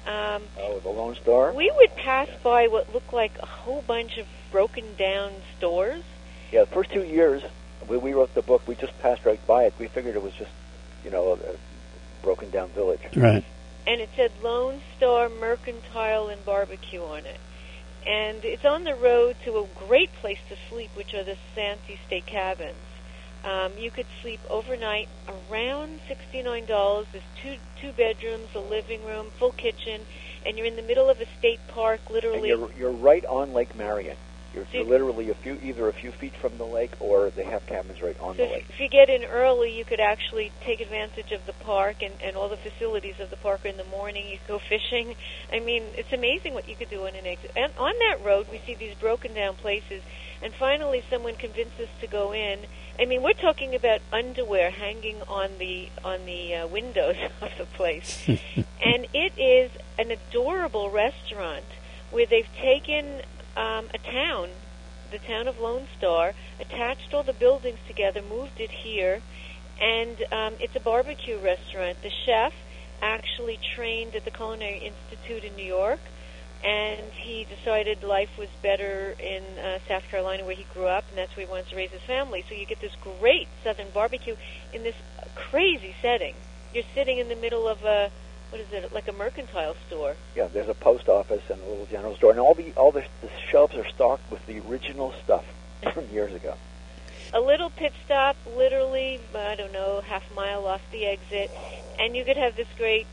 The Lone Star? We would pass by what looked like a whole bunch of broken down stores. Yeah, the first 2 years, when we wrote the book, we just passed right by it. We figured it was just, a broken down village. Right. And it said Lone Star Mercantile and Barbecue on it. And it's on the road to a great place to sleep, which are the Santee State Cabins. You could sleep overnight around $69. There's two bedrooms, a living room, full kitchen, and you're in the middle of a state park, literally. And you're right on Lake Marion. You're literally either a few feet from the lake, or they have cabins right on the lake. If you get in early, you could actually take advantage of the park and all the facilities of the park in the morning. You could go fishing. I mean, it's amazing what you could do on an exit. And on that road, we see these broken down places, and finally someone convinced us to go in. I mean, we're talking about underwear hanging on the windows of the place. And it is an adorable restaurant where they've taken a town, the town of Lone Star, attached all the buildings together, moved it here, and it's a barbecue restaurant. The chef actually trained at the Culinary Institute in New York, and he decided life was better in South Carolina, where he grew up, and that's where he wants to raise his family. So you get this great southern barbecue in this crazy setting. You're sitting in the middle of like a mercantile store. Yeah, there's a post office and a little general store, and all the shelves are stocked with the original stuff from years ago. A little pit stop, literally, I don't know, half a mile off the exit, and you could have this great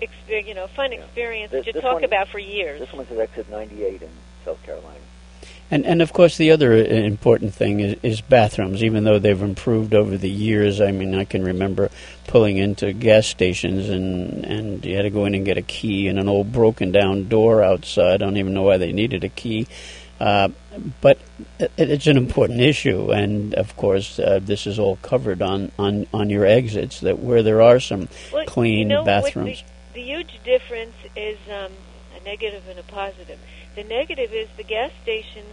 fun experience that you talk about for years. This one's at exit 98 in South Carolina. And of course, the other important thing is bathrooms. Even though they've improved over the years, I mean, I can remember pulling into gas stations and you had to go in and get a key and an old broken down door outside. I don't even know why they needed a key. But it's an important issue, and of course, this is all covered on your exits, that where there are some clean bathrooms. The huge difference is a negative and a positive. The negative is the gas stations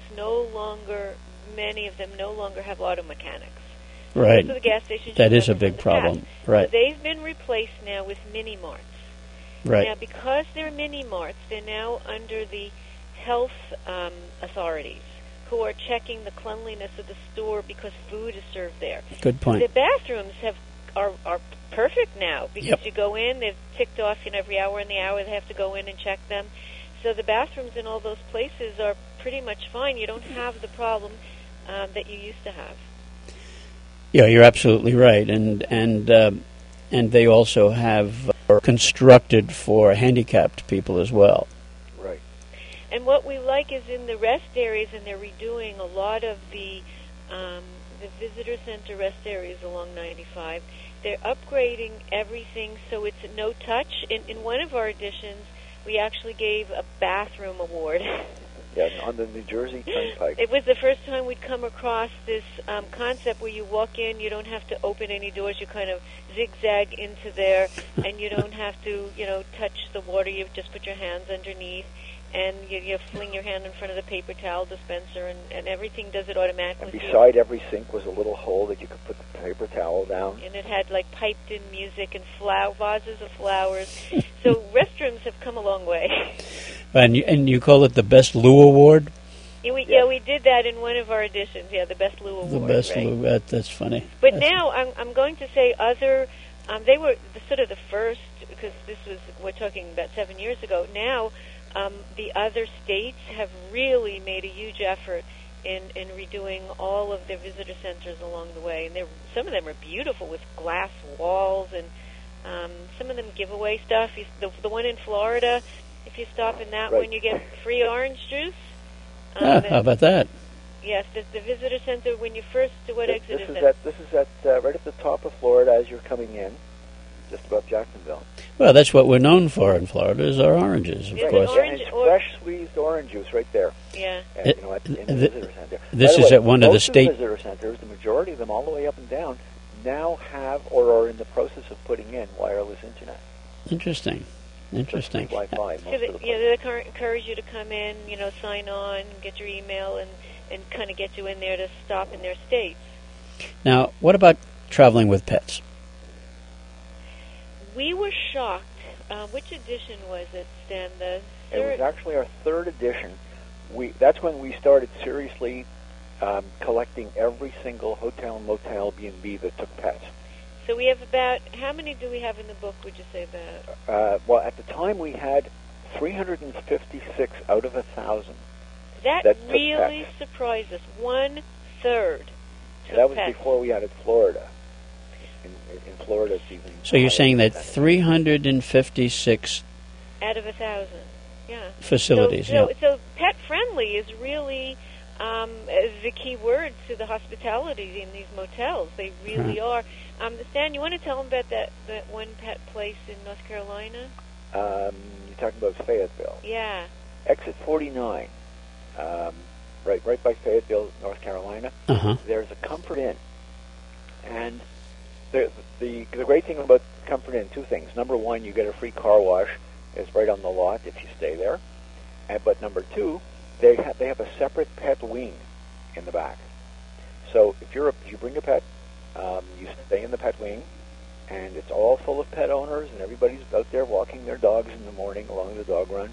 many of them no longer have auto mechanics. Right. Most of the gas stations that is a big problem. Right. So they've been replaced now with mini marts. Right. Now, because they're mini marts, they're now under the health authorities, who are checking the cleanliness of the store because food is served there. Good point. The bathrooms are perfect now because you go in, they've ticked off every hour in the hour they have to go in and check them. So the bathrooms in all those places are pretty much fine. You don't have the problem that you used to have. Yeah, you're absolutely right, and they also have constructed for handicapped people as well. Right. And what we like is in the rest areas, and they're redoing a lot of the visitor center rest areas along 95. They're upgrading everything so it's no touch. In one of our editions, we actually gave a bathroom award. Yeah, on the New Jersey Turnpike. It was the first time we'd come across this concept where you walk in, you don't have to open any doors, you kind of zigzag into there, and you don't have to, touch the water. You just put your hands underneath, and you fling your hand in front of the paper towel dispenser, and everything does it automatically. And beside every sink was a little hole that you could put the paper towel down. And it had piped-in music and vases of flowers. So restrooms have come a long way. And you call it the Best Lou Award? Yeah, we did that in one of our editions. Yeah, the Best Lou Award. The Best Lou. That's funny. But now I'm going to say they were sort of the first, because we're talking about 7 years ago. Now The other states have really made a huge effort in redoing all of their visitor centers along the way, and some of them are beautiful with glass walls, and some of them give away stuff. The one in Florida, if you stop in that one, you get free orange juice. How about that? Yes, the visitor center, when you first, what exit is it? This is right at the top of Florida as you're coming in, just above Jacksonville. Well, that's what we're known for in Florida, is our oranges, of course. And it's fresh squeezed orange juice right there. Yeah. And, in the visitor center. This is at one of the state visitor centers. The majority of them, all the way up and down, now have or are in the process of putting in wireless internet. Interesting. Wi-Fi. They encourage you to come in, sign on, get your email, and kind of get you in there to stop in their states. Now, what about traveling with pets? We were shocked. Which edition was it, Stan? It was actually our third edition. That's when we started seriously collecting every single hotel, motel, B&B that took pets. So we have about, how many do we have in the book, would you say about? Well, at the time we had 356 out of 1,000. That really surprised us. 1/3 took That was pets. before we added Florida. In Florida, it's even. So you're saying that 356 out of 1,000, yeah. facilities, So pet friendly is really the key word to the hospitality in these motels. They really are. Stan, you want to tell them about that one pet place in North Carolina? You're talking about Fayetteville. Yeah. Exit 49, right by Fayetteville, North Carolina. There's a Comfort Inn, and the great thing about Comfort Inn, two things. Number one, you get a free car wash. It's right on the lot if you stay there. But number two, they have a separate pet wing in the back. So if you bring a pet, you stay in the pet wing, and it's all full of pet owners, and everybody's out there walking their dogs in the morning along the dog run.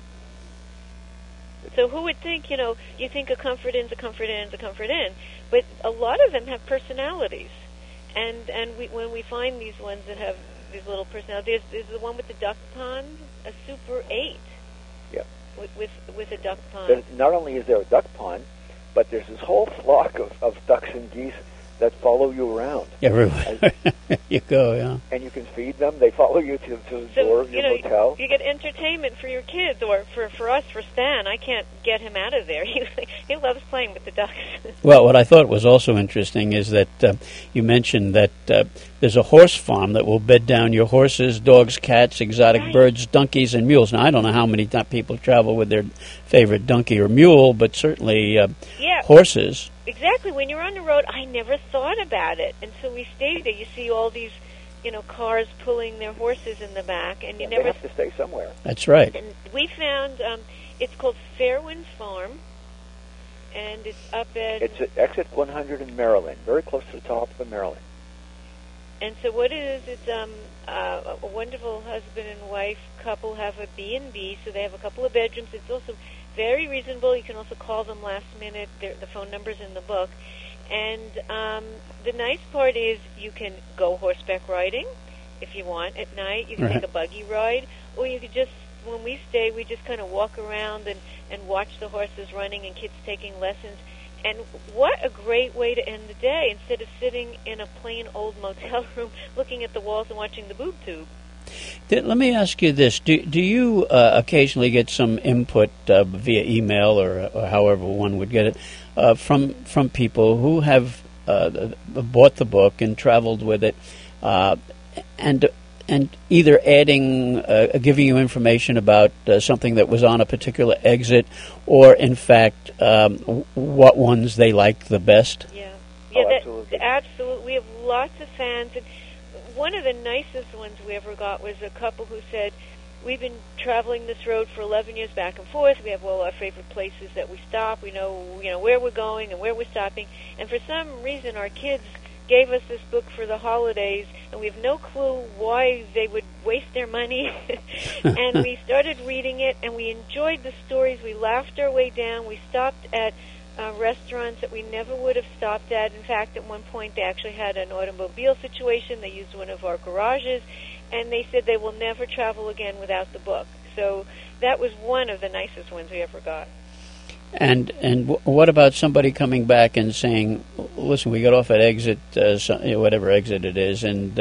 So who would think, you think a Comfort Inn's a Comfort Inn's a Comfort Inn, but a lot of them have personalities. And when we find these ones that have these little personalities, there's the one with the duck pond, a Super 8. Yeah. With a duck pond. Not only is there a duck pond, but there's this whole flock of ducks and geese that follow you around. Everywhere you go, yeah. And you can feed them. They follow you to the door of your motel. You get entertainment for your kids, or for us, for Stan. I can't get him out of there. He loves playing with the ducks. Well, what I thought was also interesting is that you mentioned that there's a horse farm that will bed down your horses, dogs, cats, exotic birds, donkeys, and mules. Now, I don't know how many people travel with their favorite donkey or mule, but certainly horses. Exactly. When you're on the road, I never thought about it. And so we stayed there. You see all these, cars pulling their horses in the back, and you never have to stay somewhere. That's right. And we found it's called Fairwinds Farm, and it's up at. It's at exit 100 in Maryland, very close to the top of Maryland. And so what it is, it's a wonderful husband and wife couple have a B&B, so they have a couple of bedrooms. It's also very reasonable. You can also call them last minute. The phone number's in the book. And the nice part is you can go horseback riding if you want at night. You can take a buggy ride, or you could just, when we stay, we just kind of walk around and watch the horses running and kids taking lessons. And what a great way to end the day instead of sitting in a plain old motel room looking at the walls and watching the boob tube. Let me ask you this. Do you occasionally get some input via email or however one would get it from people who have bought the book and traveled with it and either adding, giving you information about something that was on a particular exit or, in fact, what ones they like the best? Yeah, absolutely. Absolutely. We have lots of fans. And one of the nicest ones we ever got was a couple who said, we've been traveling this road for 11 years back and forth. We have all our favorite places that we stop. We know where we're going and where we're stopping. And for some reason, our kids gave us this book for the holidays, and we have no clue why they would waste their money. And we started reading it, and we enjoyed the stories. We laughed our way down. We stopped at restaurants that we never would have stopped at. In fact, at one point, they actually had an automobile situation. They used one of our garages, and they said they will never travel again without the book. So that was one of the nicest ones we ever got. And what about somebody coming back and saying, "Listen, we got off at exit, whatever exit it is, and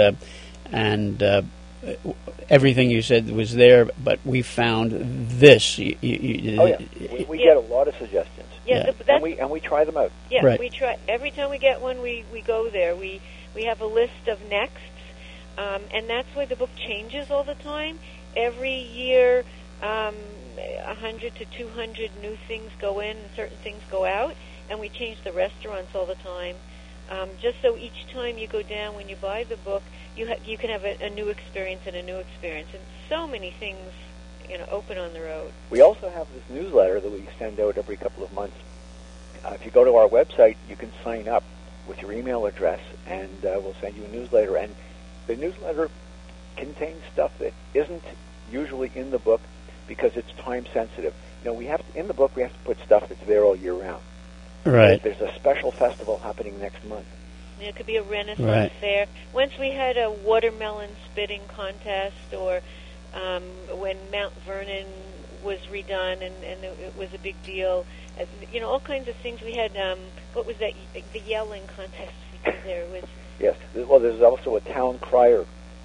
everything you said was there, but we found this." We get a lot of suggestions. Yeah, and we try them out. Yeah, right. We try every time we get one. We go there. We have a list of nexts, and that's why the book changes all the time. Every year, 100 to 200 new things go in, and certain things go out, and we change the restaurants all the time. Just so each time you go down, when you buy the book, you can have a new experience and a new experience, and so many things, open on the road. We also have this newsletter that we send out every couple of months. If you go to our website, you can sign up with your email address, and we'll send you a newsletter. And the newsletter contains stuff that isn't usually in the book because it's time sensitive. In the book we have to put stuff that's there all year round. Right. There's a special festival happening next month. It could be a Renaissance fair. Once we had a watermelon spitting contest, or when Mount Vernon was redone, and it was a big deal. All kinds of things. We had, what was that, the yelling contest we did there. Yes. Well, there's also a town crier.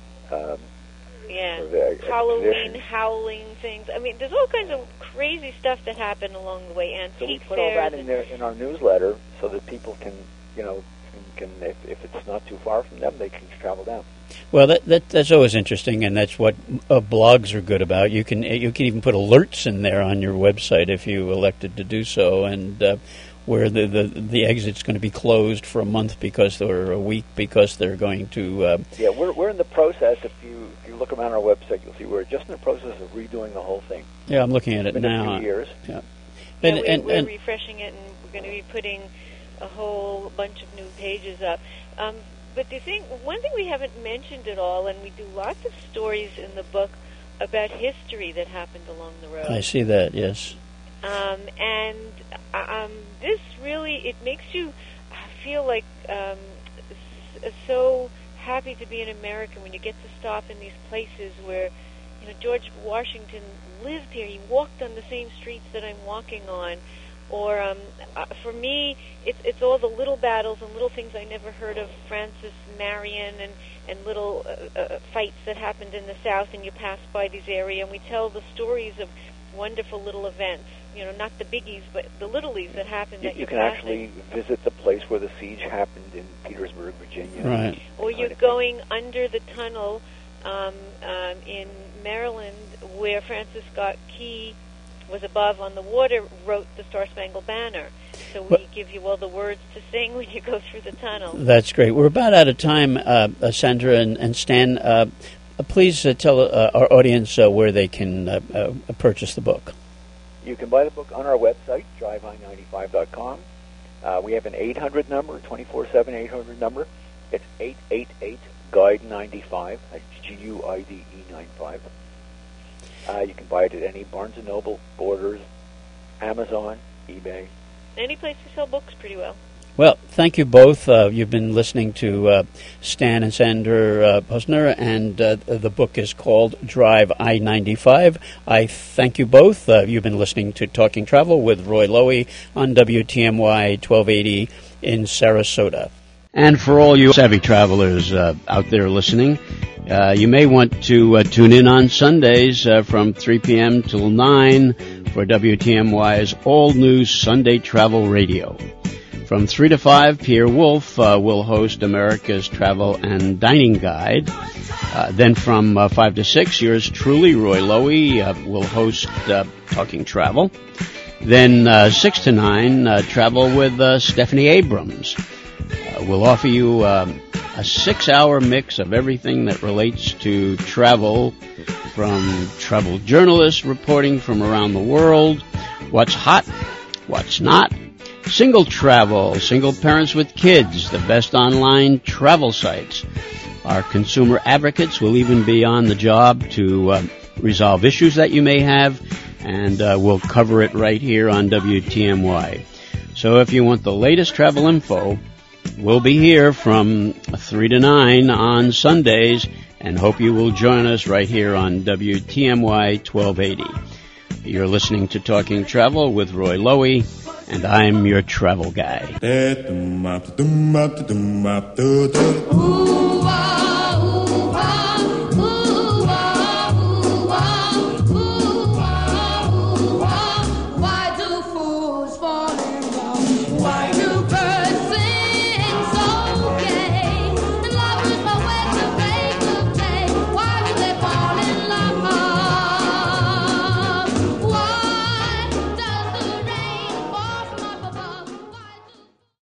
Halloween howling things. I mean, there's all kinds of crazy stuff that happen along the way. Antique so we put fairs all that in our newsletter so that people can, if it's not too far from them, they can travel down. Well, that's always interesting, and that's what blogs are good about. You can even put alerts in there on your website if you elected to do so, and where the exit's going to be closed for a month or a week because they're going to. We're in the process. If you look around our website, you'll see we're just in the process of redoing the whole thing. Yeah, I'm looking at it now. now. It's been a few years. Yeah. We're refreshing it, and we're going to be putting a whole bunch of new pages up. But one thing we haven't mentioned at all, and we do lots of stories in the book about history that happened along the road. I see that, yes. This really, it makes you feel like so happy to be an American when you get to stop in these places where, George Washington lived here. He walked on the same streets that I'm walking on. Or for me, it's all the little battles and little things I never heard of, Francis Marion and little fights that happened in the South, and you pass by these areas, and we tell the stories of wonderful little events. Not the biggies, but the littlies that happened. You can actually visit the place where the siege happened in Petersburg, Virginia. Right. Or you're going under the tunnel in Maryland where Francis Scott Key was above on the water, wrote the Star-Spangled Banner. So we give you all the words to sing when you go through the tunnel. That's great. We're about out of time, Sandra and Stan. Please tell our audience where they can purchase the book. You can buy the book on our website, drivei95.com. We have an 800 number, 24/7 800 number. It's 888-GUIDE-95. That's GUIDE 95. You can buy it at any Barnes & Noble, Borders, Amazon, eBay. Any place we sell books pretty well. Well, thank you both. You've been listening to Stan and Sandra Posner, and the book is called Drive I-95. I thank you both. You've been listening to Talking Travel with Roy Lowy on WTMY 1280 in Sarasota. And for all you savvy travelers out there listening, you may want to tune in on Sundays from 3 p.m. till 9 for WTMY's all-new Sunday Travel Radio. From 3 to 5, Pierre Wolf will host America's Travel and Dining Guide. Then from 5 to 6, yours truly, Roy Lowy, will host Talking Travel. Then 6 to 9, Travel with Stephanie Abrams. We'll offer you a 6-hour mix of everything that relates to travel, from travel journalists reporting from around the world, what's hot, what's not, single travel, single parents with kids, the best online travel sites. Our consumer advocates will even be on the job to resolve issues that you may have, and we'll cover it right here on WTMY. So if you want the latest travel info, we'll be here from 3 to 9 on Sundays, and hope you will join us right here on WTMY 1280. You're listening to Talking Travel with Roy Lowy, and I'm your travel guy. Ooh,